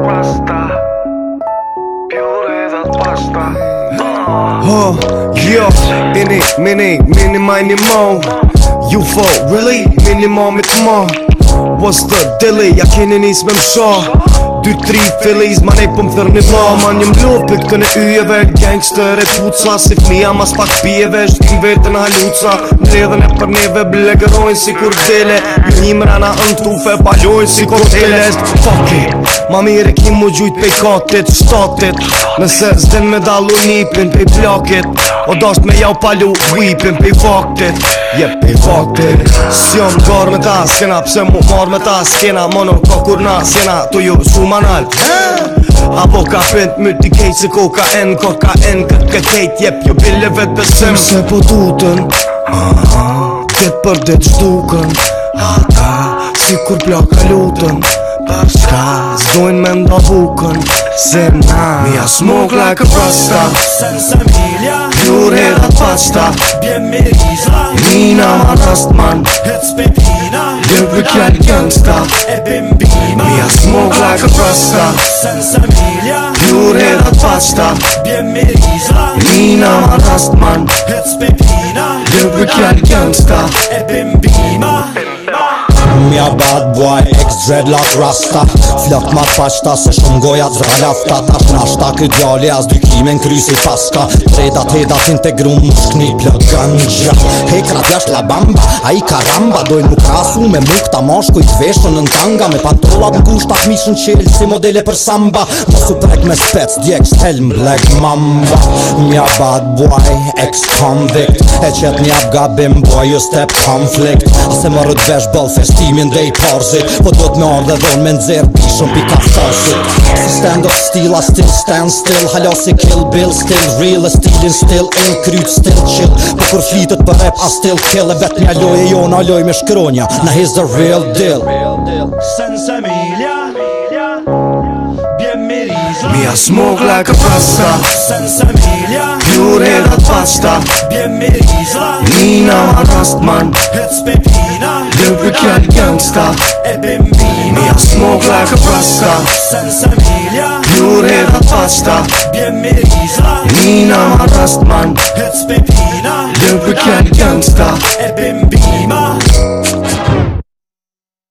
rasta, pure dal pasta. Oh, yo, mini, mini, mo. UFO, really? Mini, mitt må. What's the dilly? Jag känner ni som en sa. Du 3 fillies, man är på för nivå. Man jem blåpykten är över. Gangster är totsa. Sifnia man spak bevers. Inverten har lutsa. Redan är par neve. Belägger och en sikordele. Himrarna antog för baljon sikordeles. Fuck it. Man mer kim och gjort pejkatet. Statet. Men ses den med all och nipen. Pej plaket. Och dast med jag pallo. Weepen pej vaktet. Jepp pej vaktet. Sjön går med taskerna. Psem och mar med taskerna. Monokokkorna sena. Tojo sumanal. Aboka pent mytti keitsi kokain. Kokain kakkakeit. Jepp jo pillevet besem. Se på toten. Det bör det stoken. Sikur plaka luten. Barska Zdojnë me nda bukën Se na Mia smoke like a rasta Senza Emilia Pure herat pasta Bjem me riza Nina man rastman Hets pepina Lyrical gangsta E bimbima Mia smoke like a rasta Senza Emilia Pure herat pasta Bjem me riza Nina man rastman Hets pepina Lyrical gangsta E bimbima Mja bad boy, ex-dreadlock rasta Flört mat pashta, se shumë goja zralafta Tash nashta këtë djali as dy kimen krysi paska Tredat hedat integrum mushkni plët gëngja Hekrat jasht la bamba, a I karamba Dojnë nuk rasu me mukta moshku I tveshën në tanga Me pantollat në gusht ak mishën qelë Si modele për samba Mosu prek me spec, djek stelm black mamba Mja bad boy, ex-convict E qet njab gabim boy, you step conflict Ase më rët vesh ball festimin dhe I parzit Po do t'me ardhe dhon me nxer bishon pika farsit Si stand up still, I still stand still Hala si kill bill, still real E stilin still ill, kryt still chill Po kur flitet për rap, I still kill E vet mja loj e jona loj me shkronja Na he's the real deal Senza Emilia Bjem me riza Mia smoke like a rasta Senza Emilia Pure herat pasta Bjem me riza Nina man rastman Hets pepina Lyrical gangsta E bimbima Mia smoke like a rasta Senza Emilia Pure herat pasta Bjem me riza Nina man rastman Hets pepina Lyrical gangsta E bimbima